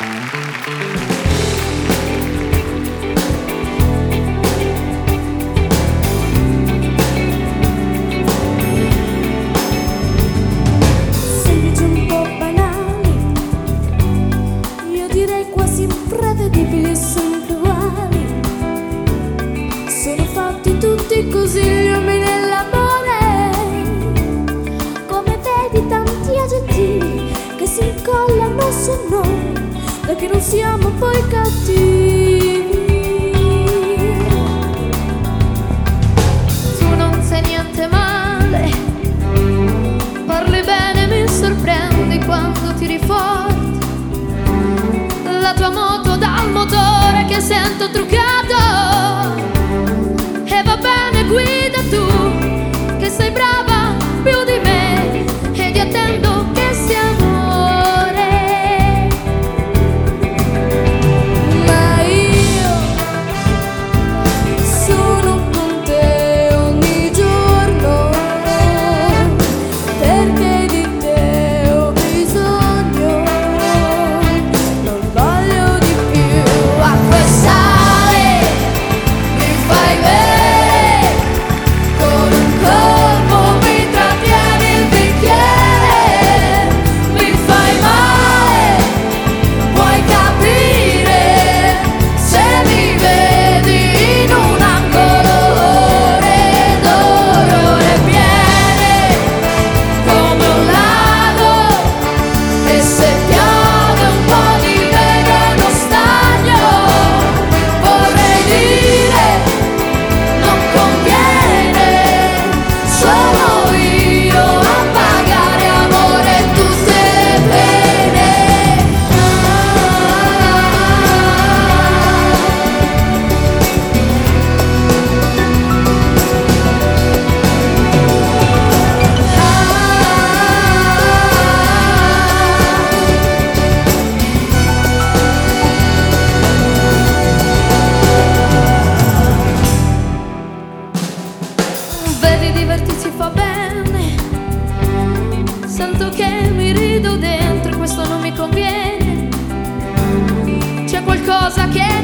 Semplici un po' banali, io direi quasi imprevedibili e sempre uguali. Sono fatti tutti così gli uomini nell'amore. Come vedi tanti aggettivi che si incollano su noi, perché non siamo poi cattivi. Tu non sei niente male, parli bene, mi sorprendi quando tiri forte. La tua moto dal motore che sento truccato. E va bene, guida tu, che sei brava più di me, e ti attendo che sia amore. Ma io sono con te ogni giorno, perché di te ho bisogno, non voglio di più. Acqua e sale, mi fai bere, con un colpo mi trattieni il bicchiere. Mi fai male, puoi capire, se mi vedi in un angolo ore d'orrore piene, come un lago, e se piove un po' di veleno stagno. Vorrei dire, non conviene, sono io a pagare amore tutte le pene. Vedi, divertirsi fa bene, sento che mi rido dentro e questo non mi conviene. C'è qualcosa che